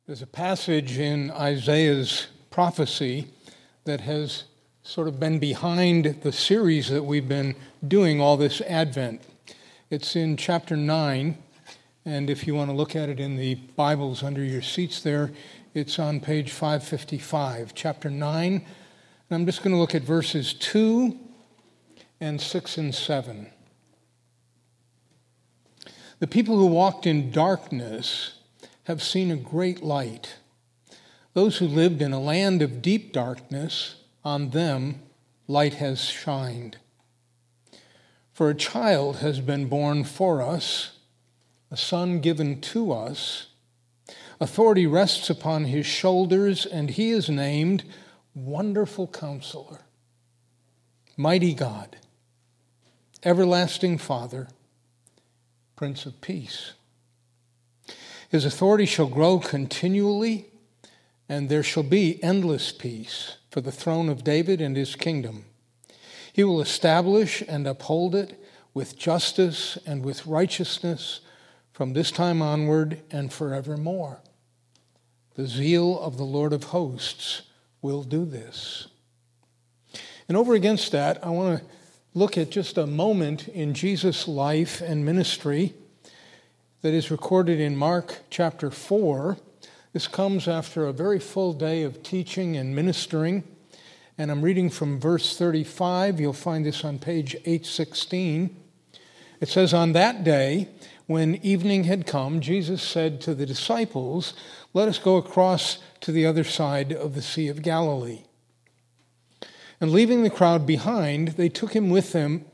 There's a passage in Isaiah's prophecy that has sort of been behind the series that we've been doing all this Advent. It's in chapter 9, and if you want to look at it in the Bibles under your seats there, it's on page 555, chapter 9. And I'm just going to look at verses 2 and 6 and 7. The people who walked in darkness have seen a great light. Those who lived in a land of deep darkness, on them light has shined. For a child has been born for us, a son given to us. Authority rests upon his shoulders, and he is named Wonderful Counselor, Mighty God, Everlasting Father, Prince of Peace. His authority shall grow continually, and there shall be endless peace for the throne of David and his kingdom. He will establish and uphold it with justice and with righteousness from this time onward and forevermore. The zeal of the Lord of hosts will do this. And over against that, I want to look at just a moment in Jesus' life and ministry that is recorded in Mark chapter 4. This comes after a very full day of teaching and ministering. And I'm reading from verse 35. You'll find this on page 816. It says, "On that day, when evening had come, Jesus said to the disciples, 'Let us go across to the other side of the Sea of Galilee.' And leaving the crowd behind, they took him with them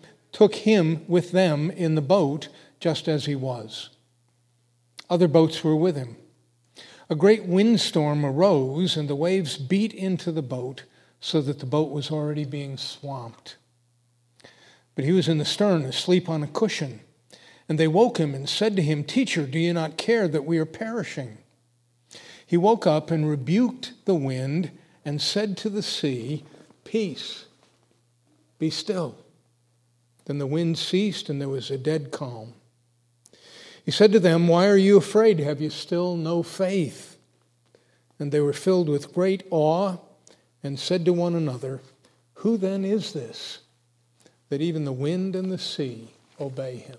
in the boat, just as he was. Other boats were with him. A great windstorm arose, and the waves beat into the boat, so that the boat was already being swamped. But he was in the stern, asleep on a cushion. And they woke him and said to him, 'Teacher, do you not care that we are perishing?' He woke up and rebuked the wind and said to the sea, 'Peace, be still.' Then the wind ceased, and there was a dead calm. He said to them, 'Why are you afraid? Have you still no faith?' And they were filled with great awe and said to one another, 'Who then is this, that even the wind and the sea obey him?'"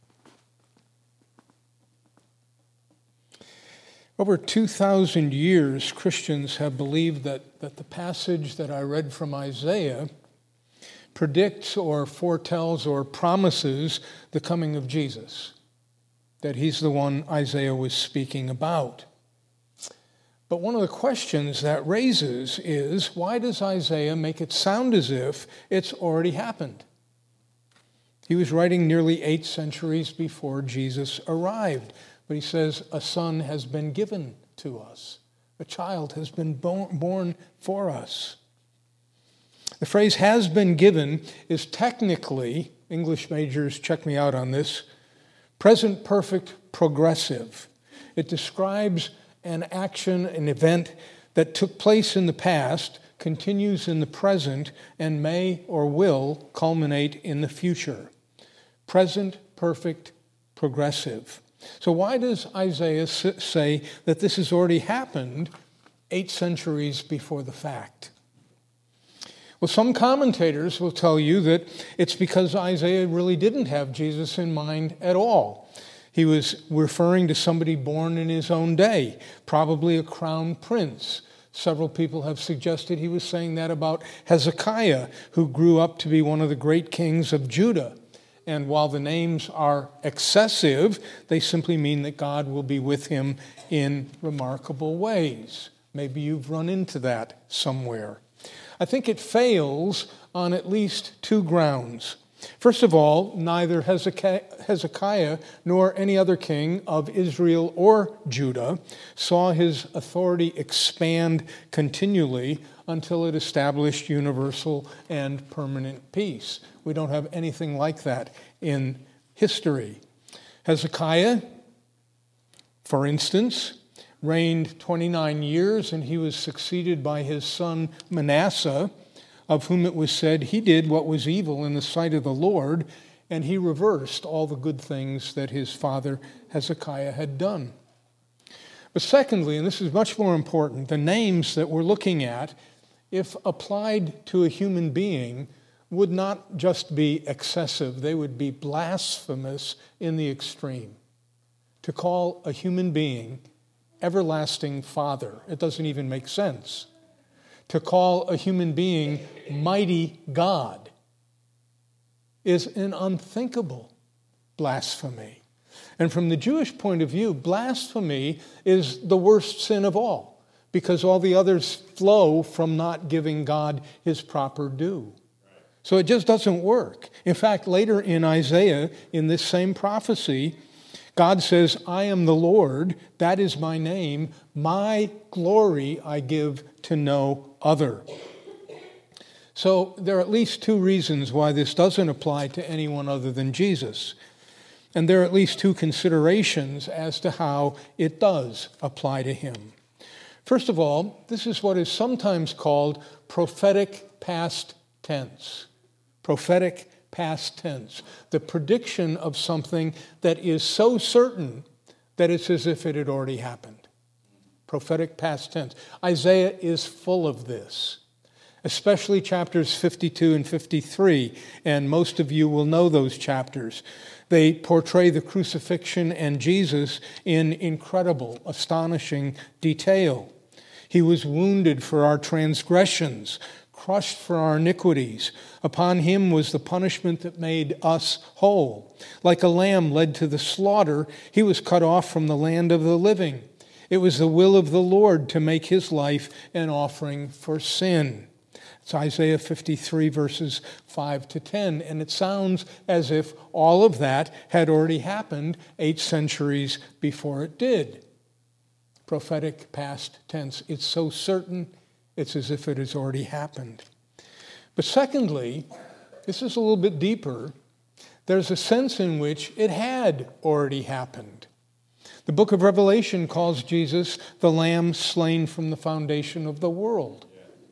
Over 2,000 years, Christians have believed that the passage that I read from Isaiah predicts or foretells or promises the coming of Jesus, that he's the one Isaiah was speaking about. But one of the questions that raises is, why does Isaiah make it sound as if it's already happened? He was writing nearly 8 centuries before Jesus arrived. But he says, a son has been given to us. A child has been born for us. The phrase "has been given" is technically, English majors check me out on this, present perfect progressive. It describes an action, an event that took place in the past, continues in the present, and may or will culminate in the future. Present perfect progressive. So why does Isaiah say that this has already happened 8 centuries before the fact? Well, some commentators will tell you that it's because Isaiah really didn't have Jesus in mind at all. He was referring to somebody born in his own day, probably a crown prince. Several people have suggested he was saying that about Hezekiah, who grew up to be one of the great kings of Judah. And while the names are excessive, they simply mean that God will be with him in remarkable ways. Maybe you've run into that somewhere. I think it fails on at least 2 grounds. First of all, neither Hezekiah nor any other king of Israel or Judah saw his authority expand continually until it established universal and permanent peace. We don't have anything like that in history. Hezekiah, for instance, reigned 29 years, and he was succeeded by his son Manasseh, of whom it was said he did what was evil in the sight of the Lord, and he reversed all the good things that his father Hezekiah had done. But secondly, and this is much more important, the names that we're looking at, if applied to a human being, would not just be excessive, they would be blasphemous in the extreme. To call a human being everlasting Father, it doesn't even make sense. To call a human being mighty God is an unthinkable blasphemy. And from the Jewish point of view, blasphemy is the worst sin of all, because all the others flow from not giving God his proper due. So it just doesn't work. In fact, later in Isaiah, in this same prophecy, God says, I am the Lord, that is my name, my glory I give to no other. So there are at least two reasons why this doesn't apply to anyone other than Jesus. And there are at least two considerations as to how it does apply to him. First of all, this is what is sometimes called prophetic past tense. Prophetic past tense. The prediction of something that is so certain that it's as if it had already happened. Prophetic past tense. Isaiah is full of this, especially chapters 52 and 53, and most of you will know those chapters. They portray the crucifixion and Jesus in incredible, astonishing detail. He was wounded for our transgressions, crushed for our iniquities. Upon him was the punishment that made us whole. Like a lamb led to the slaughter, he was cut off from the land of the living. It was the will of the Lord to make his life an offering for sin. It's Isaiah 53, verses 5 to 10, and it sounds as if all of that had already happened 8 centuries before it did. Prophetic past tense. It's so certain, it's as if it has already happened. But secondly, this is a little bit deeper. There's a sense in which it had already happened. The book of Revelation calls Jesus the Lamb slain from the foundation of the world.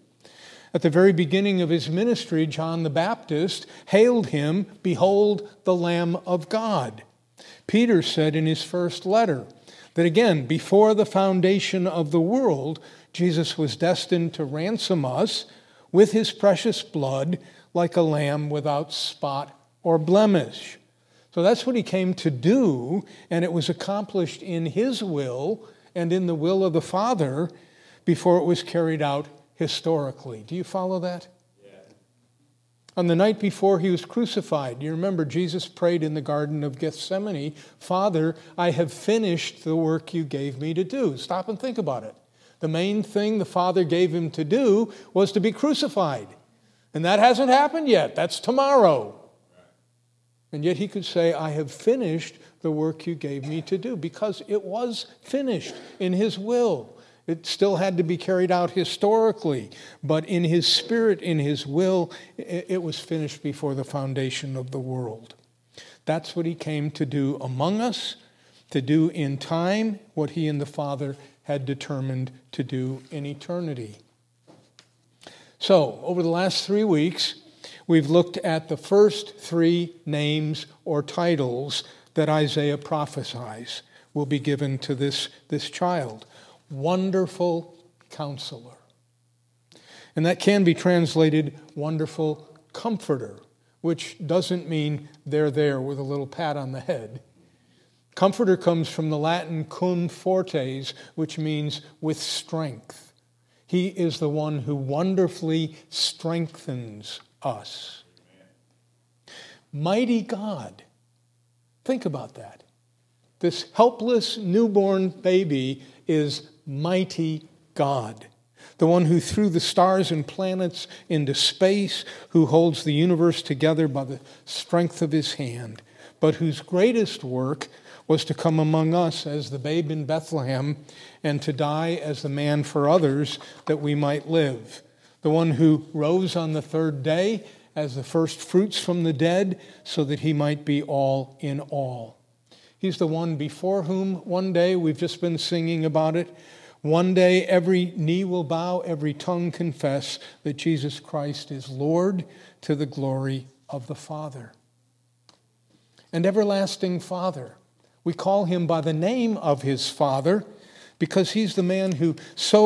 At the very beginning of his ministry, John the Baptist hailed him, "Behold, the Lamb of God." Peter said in his first letter that again, before the foundation of the world, Jesus was destined to ransom us with his precious blood like a lamb without spot or blemish. So that's what he came to do, and it was accomplished in his will and in the will of the Father before it was carried out historically. Do you follow that? Yeah. On the night before he was crucified, you remember Jesus prayed in the Garden of Gethsemane, "Father, I have finished the work you gave me to do." Stop and think about it. The main thing the Father gave him to do was to be crucified. And that hasn't happened yet. That's tomorrow. And yet he could say, "I have finished the work you gave me to do," because it was finished in his will. It still had to be carried out historically, but in his spirit, in his will, it was finished before the foundation of the world. That's what he came to do among us, to do in time what he and the Father had determined to do in eternity. So, over the last 3 weeks, we've looked at the first 3 names or titles that Isaiah prophesies will be given to this child. Wonderful Counselor. And that can be translated Wonderful Comforter, which doesn't mean they're there with a little pat on the head. Comforter comes from the Latin cum fortes, which means with strength. He is the one who wonderfully strengthens us. Mighty God. Think about that. This helpless newborn baby is mighty God, the one who threw the stars and planets into space, who holds the universe together by the strength of his hand, but whose greatest work was to come among us as the babe in Bethlehem and to die as the man for others that we might live. The one who rose on the 3rd day as the first fruits from the dead so that he might be all in all. He's the one before whom one day, we've just been singing about it, one day every knee will bow, every tongue confess that Jesus Christ is Lord, to the glory of the Father. And everlasting Father. We call him by the name of his Father because he's the man who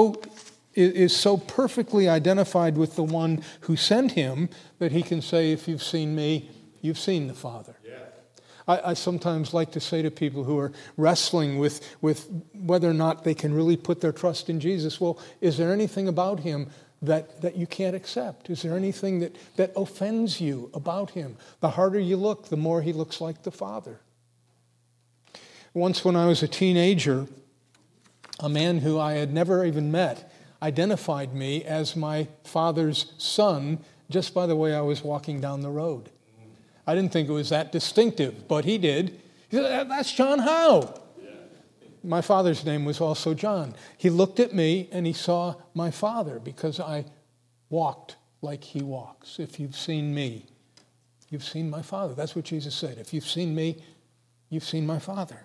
is so perfectly identified with the one who sent him that he can say, if you've seen me, you've seen the Father. Yeah. I sometimes like to say to people who are wrestling with whether or not they can really put their trust in Jesus, well, is there anything about him that you can't accept? Is there anything that offends you about him? The harder you look, the more he looks like the Father. Once when I was a teenager, a man who I had never even met identified me as my father's son just by the way I was walking down the road. I didn't think it was that distinctive, but he did. He said, "That's John Howe." Yeah. My father's name was also John. He looked at me and he saw my father because I walked like he walks. If you've seen me, you've seen my Father. That's what Jesus said. If you've seen me, you've seen my Father.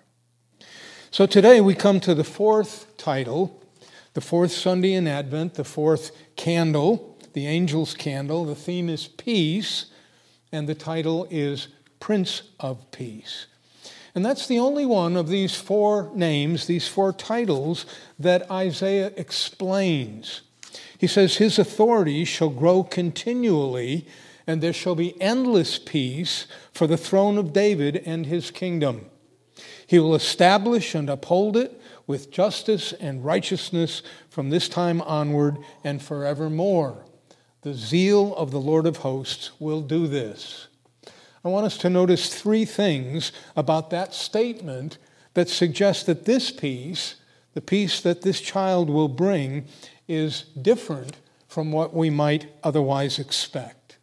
So today we come to the fourth title, the fourth Sunday in Advent, the fourth candle, the angel's candle. The theme is peace, and the title is Prince of Peace. And that's the only one of these four names, these four titles, that Isaiah explains. He says, his authority shall grow continually, and there shall be endless peace for the throne of David and his kingdom. He will establish and uphold it with justice and righteousness from this time onward and forevermore. The zeal of the Lord of hosts will do this. I want us to notice three things about that statement that suggest that this peace, the peace that this child will bring, is different from what we might otherwise expect.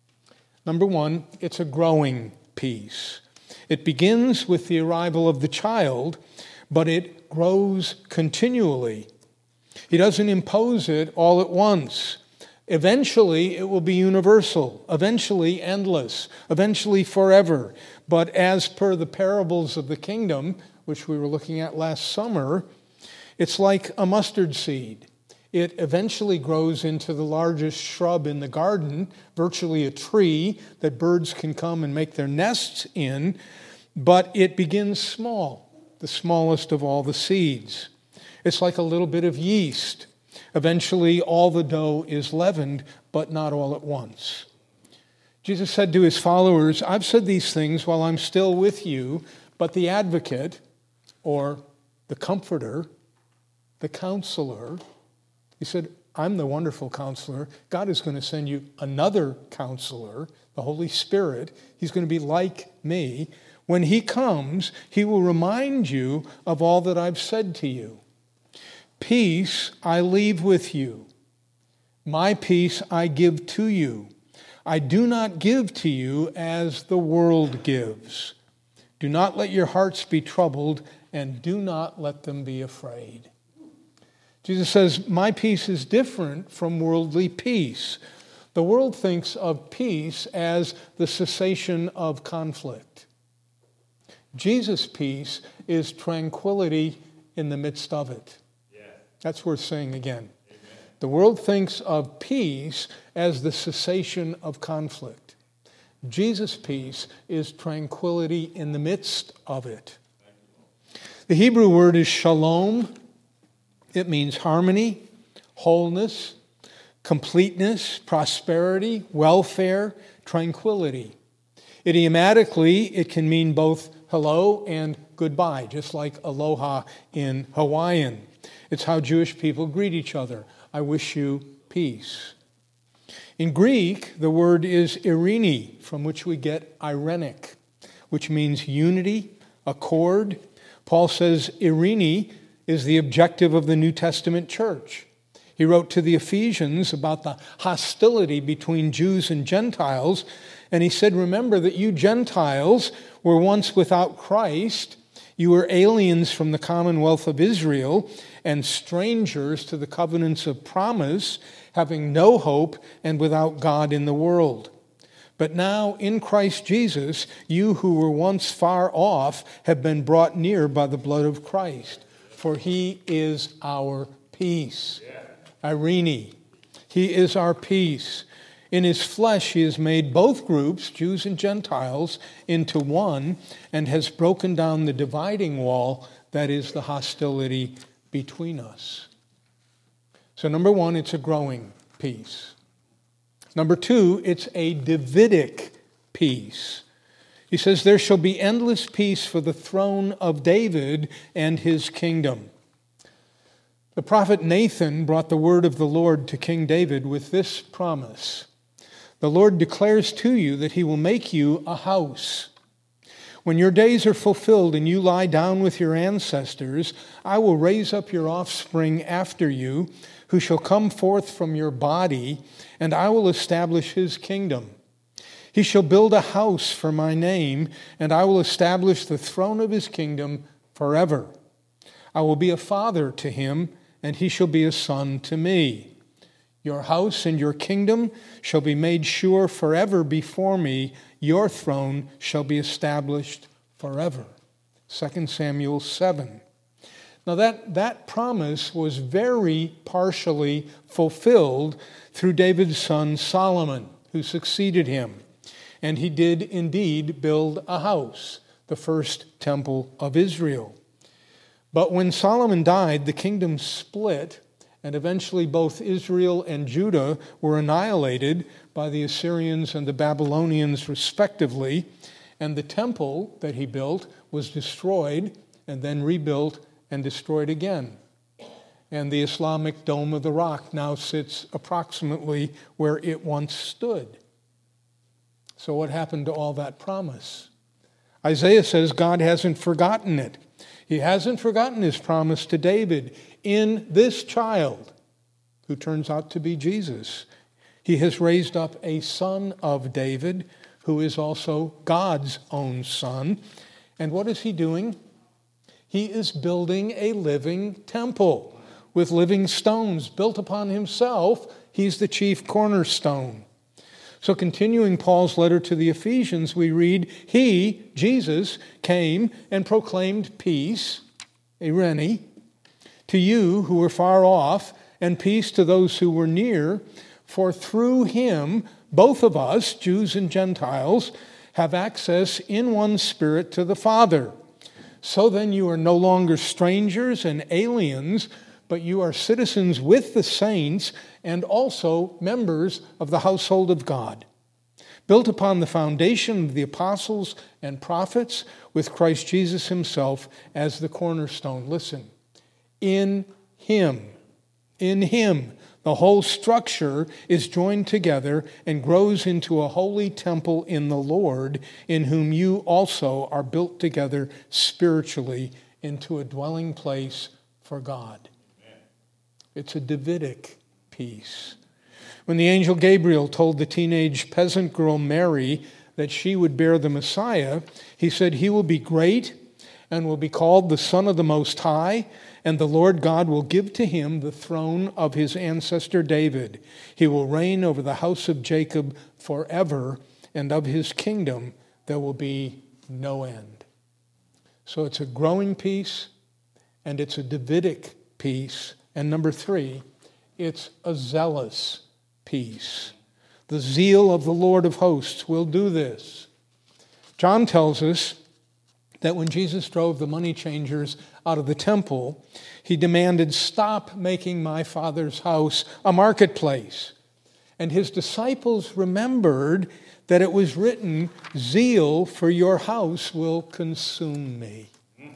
Number one, it's a growing peace. It begins with the arrival of the child, but it grows continually. He doesn't impose it all at once. Eventually, it will be universal, eventually endless, eventually forever. But as per the parables of the kingdom, which we were looking at last summer, it's like a mustard seed. It eventually grows into the largest shrub in the garden, virtually a tree that birds can come and make their nests in, but it begins small, the smallest of all the seeds. It's like a little bit of yeast. Eventually, all the dough is leavened, but not all at once. Jesus said to his followers, I've said these things while I'm still with you, but the advocate, or the comforter, the counselor, he said, I'm the wonderful counselor. God is going to send you another counselor, the Holy Spirit. He's going to be like me. When he comes, he will remind you of all that I've said to you. Peace I leave with you. My peace I give to you. I do not give to you as the world gives. Do not let your hearts be troubled, and do not let them be afraid. Jesus says, my peace is different from worldly peace. The world thinks of peace as the cessation of conflict. Jesus' peace is tranquility in the midst of it. Yeah. That's worth saying again. Amen. The world thinks of peace as the cessation of conflict. Jesus' peace is tranquility in the midst of it. The Hebrew word is shalom. It means harmony, wholeness, completeness, prosperity, welfare, tranquility. Idiomatically, it can mean both hello and goodbye, just like aloha in Hawaiian. It's how Jewish people greet each other. I wish you peace. In Greek, the word is irene, from which we get irenic, which means unity, accord. Paul says irene is the objective of the New Testament church. He wrote to the Ephesians about the hostility between Jews and Gentiles, and he said, remember that you Gentiles were once without Christ. You were aliens from the commonwealth of Israel and strangers to the covenants of promise, having no hope and without God in the world. But now in Christ Jesus, you who were once far off have been brought near by the blood of Christ. For he is our peace. Irene. He is our peace. In his flesh he has made both groups, Jews and Gentiles, into one and has broken down the dividing wall that is the hostility between us. So number one, it's a growing peace. Number two, it's a Davidic peace. He says, there shall be endless peace for the throne of David and his kingdom. The prophet Nathan brought the word of the Lord to King David with this promise. The Lord declares to you that he will make you a house. When your days are fulfilled and you lie down with your ancestors, I will raise up your offspring after you, who shall come forth from your body, and I will establish his kingdom. He shall build a house for my name, and I will establish the throne of his kingdom forever. I will be a father to him, and he shall be a son to me. Your house and your kingdom shall be made sure forever before me. Your throne shall be established forever. 2 Samuel 7. Now that promise was very partially fulfilled through David's son Solomon, who succeeded him. And he did indeed build a house, the first temple of Israel. But when Solomon died, the kingdom split, and eventually both Israel and Judah were annihilated by the Assyrians and the Babylonians respectively, and the temple that he built was destroyed and then rebuilt and destroyed again. And the Islamic Dome of the Rock now sits approximately where it once stood. So what happened to all that promise? Isaiah says God hasn't forgotten it. He hasn't forgotten his promise to David. In this child, who turns out to be Jesus, he has raised up a son of David, who is also God's own son. And what is he doing? He is building a living temple with living stones built upon himself. He's the chief cornerstone. So continuing Paul's letter to the Ephesians, we read, he, Jesus, came and proclaimed peace, eirene, to you who were far off, and peace to those who were near. For through him, both of us, Jews and Gentiles, have access in one Spirit to the Father. So then you are no longer strangers and aliens, but you are citizens with the saints and also members of the household of God, built upon the foundation of the apostles and prophets, with Christ Jesus himself as the cornerstone. Listen, in him, the whole structure is joined together and grows into a holy temple in the Lord, in whom you also are built together spiritually into a dwelling place for God. It's a Davidic peace. When the angel Gabriel told the teenage peasant girl Mary that she would bear the Messiah, he said, he will be great and will be called the Son of the Most High, and the Lord God will give to him the throne of his ancestor David. He will reign over the house of Jacob forever, and of his kingdom there will be no end. So it's a growing peace, and it's a Davidic peace. And number three, it's a zealous peace. The zeal of the Lord of hosts will do this. John tells us that when Jesus drove the money changers out of the temple, he demanded, stop making my Father's house a marketplace. And his disciples remembered that it was written, zeal for your house will consume me.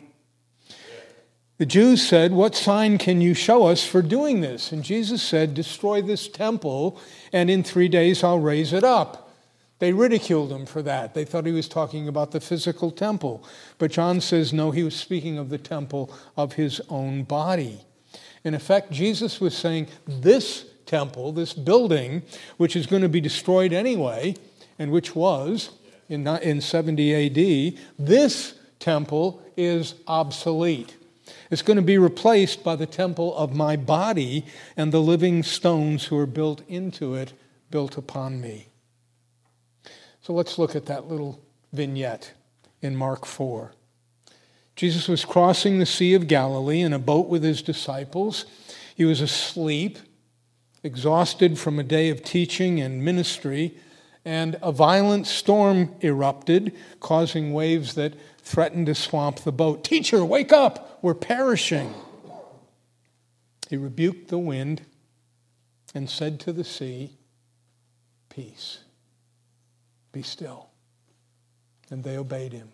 The Jews said, what sign can you show us for doing this? And Jesus said, destroy this temple, and in 3 days I'll raise it up. They ridiculed him for that. They thought he was talking about the physical temple. But John says, no, he was speaking of the temple of his own body. In effect, Jesus was saying, this temple, this building, which is going to be destroyed anyway, and which was in 70 AD, this temple is obsolete. It's going to be replaced by the temple of my body and the living stones who are built into it, built upon me. So let's look at that little vignette in Mark 4. Jesus was crossing the Sea of Galilee in a boat with his disciples. He was asleep, exhausted from a day of teaching and ministry, and a violent storm erupted, causing waves that threatened to swamp the boat. Teacher, wake up! We're perishing. He rebuked the wind and said to the sea, "Peace, be still." And they obeyed him.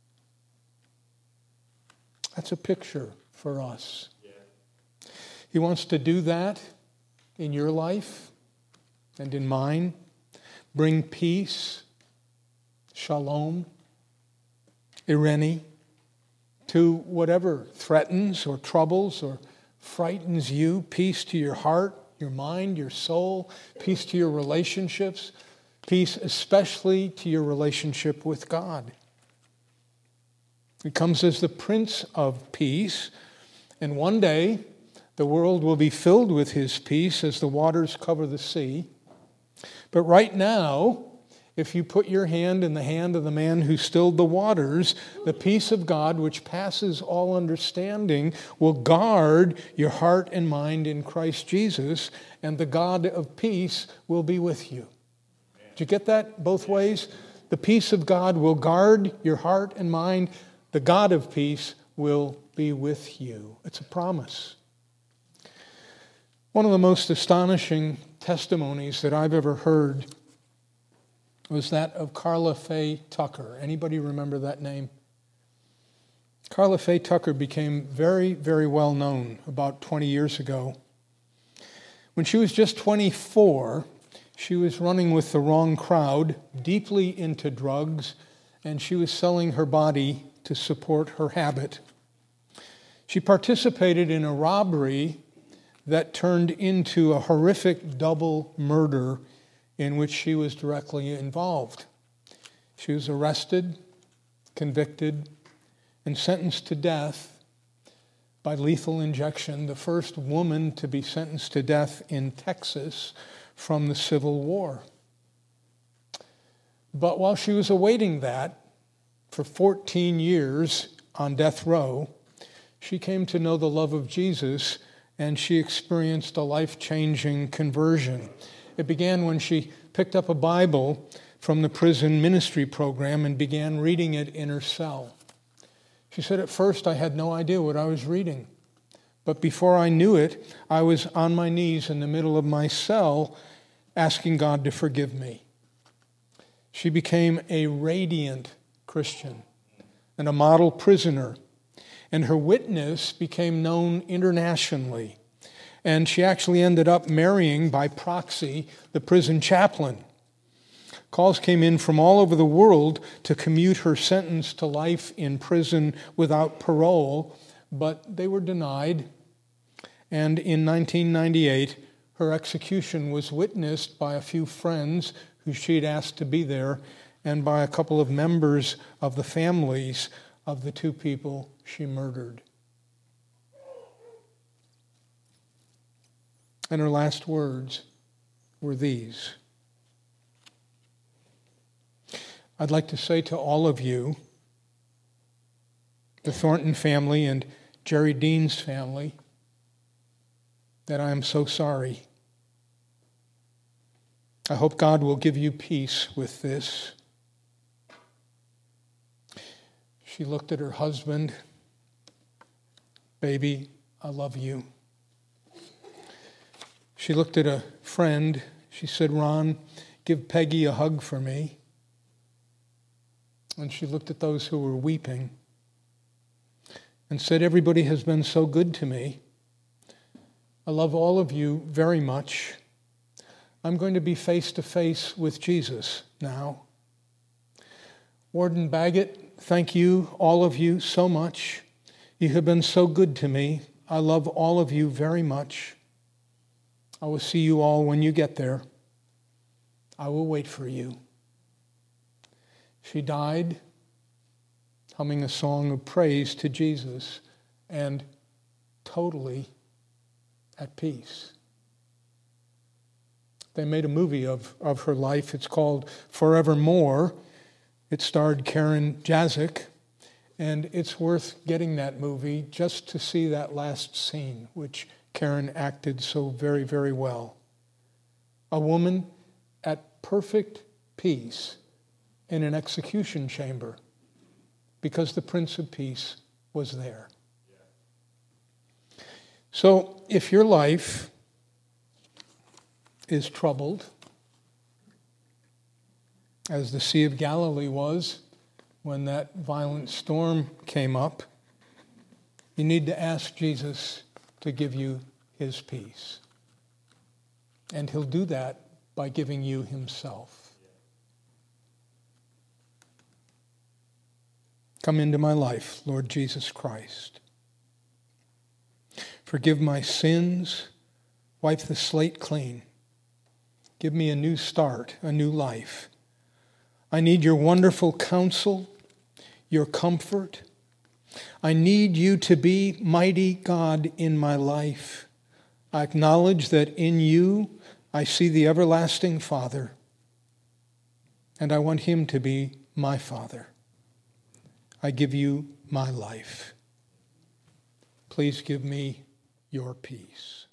That's a picture for us. Yeah. He wants to do that in your life and in mine. Bring peace, shalom, irene, to whatever threatens or troubles or frightens you. Peace to your heart, your mind, your soul. Peace to your relationships. Peace especially to your relationship with God. He comes as the Prince of Peace, and one day the world will be filled with his peace as the waters cover the sea. But right now, if you put your hand in the hand of the man who stilled the waters, the peace of God, which passes all understanding, will guard your heart and mind in Christ Jesus, and the God of peace will be with you. Did you get that both ways? The peace of God will guard your heart and mind. The God of peace will be with you. It's a promise. One of the most astonishing testimonies that I've ever heard was that of Karla Faye Tucker. Anybody remember that name? Karla Faye Tucker became very, very well known about 20 years ago. When she was just 24, she was running with the wrong crowd, deeply into drugs, and she was selling her body to support her habit. She participated in a robbery that turned into a horrific double murder in which she was directly involved. She was arrested, convicted, and sentenced to death by lethal injection, the first woman to be sentenced to death in Texas from the Civil War. But while she was awaiting that, for 14 years on death row, she came to know the love of Jesus, and she experienced a life-changing conversion. It began when she picked up a Bible from the prison ministry program and began reading it in her cell. She said, "At first I had no idea what I was reading. But before I knew it, I was on my knees in the middle of my cell asking God to forgive me." She became a radiant Christian and a model prisoner. And her witness became known internationally. And she actually ended up marrying, by proxy, the prison chaplain. Calls came in from all over the world to commute her sentence to life in prison without parole, but they were denied. And in 1998, her execution was witnessed by a few friends who she'd asked to be there, and by a couple of members of the families of the two people she murdered. And her last words were these: "I'd like to say to all of you, the Thornton family and Jerry Dean's family, that I am so sorry. I hope God will give you peace with this." She looked at her husband. "Baby, I love you." She looked at a friend. She said, "Ron, give Peggy a hug for me." And she looked at those who were weeping and said, "Everybody has been so good to me. I love all of you very much. I'm going to be face to face with Jesus now. Warden Baggett, thank you, all of you, so much. You have been so good to me. I love all of you very much. I will see you all when you get there. I will wait for you." She died humming a song of praise to Jesus and totally at peace. They made a movie of her life. It's called Forevermore. It starred Karen Jazik, and it's worth getting that movie just to see that last scene, which Karen acted so very, very well. A woman at perfect peace in an execution chamber because the Prince of Peace was there. So if your life is troubled, as the Sea of Galilee was when that violent storm came up, you need to ask Jesus to give you his peace. And he'll do that by giving you himself. Come into my life, Lord Jesus Christ. Forgive my sins. Wipe the slate clean. Give me a new start, a new life. I need your wonderful counsel, your comfort. I need you to be mighty God in my life. I acknowledge that in you I see the everlasting Father, and I want him to be my Father. I give you my life. Please give me your peace.